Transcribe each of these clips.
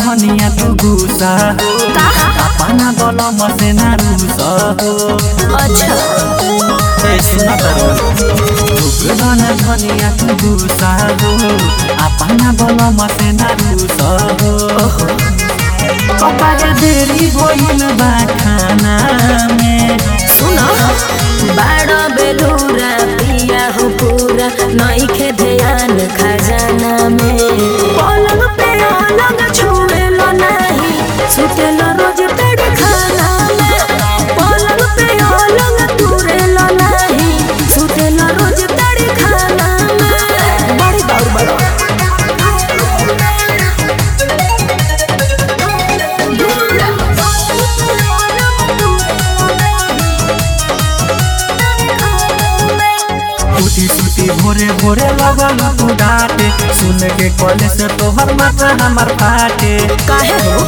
धनिया तू गुस्सा अपना गलम से ना रूसा हो। अच्छा सुना धनिया तू गुस्सा हो अपना गलम से ना रूसा हो। कपार देरी भइल बा खाना में सुनो बड़ा बेलूरा पिया हो पूरा नइखे ध्यान खजाना में पलंग पे अलग छुएलो नहीं सुतेलो रोज पेट खाना में पलंग पे अलग तुरेलो नहीं सुतेलो रोज पेट खाना में बड़ी बड़ भोरे भोरे लगल तू डाटे सुन के कॉले से तोहर माथा हमार फाटे। काहे हो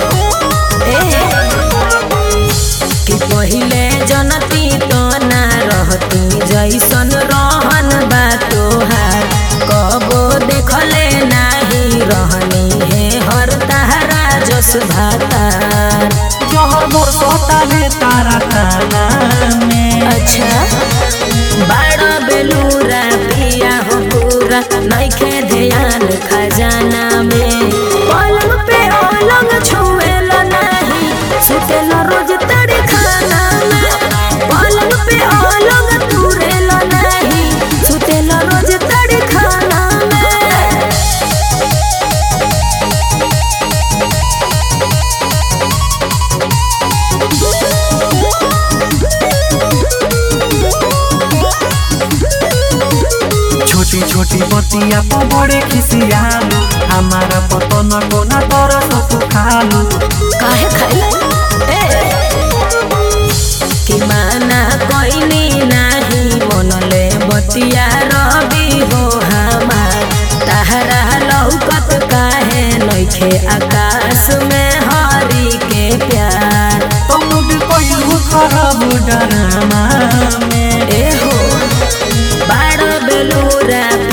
कि पहिले जनती तो ना रहती जैसन रहन बा तोहार कबो देखले नाही रहनी है हर तारा जस भातार जहर मोर सोता है तारा ताना में। अच्छा बड़ा बेलूरा पिया हो पूरा नइखे ध्यान खजाना में पलंग पे अलग छुएलो नहीं सुतेलो रोज तड़े खाना में पलंग पे अलग तुरेलो नहीं सुतेलो रोज तड़े खाना में। छोटी छोटी बतिया पर बड़े खिसियालू हमारा पतो न कोना तोर तू खालू। काहे खाई कि माना कोइनी नाही मनले बतिया रवि हो हमार ताहरा लौकत काहे नइखे आकाश में हरी के प्यार तुम कोई खराब डरामा में। ए हो बड़ा बेलूरा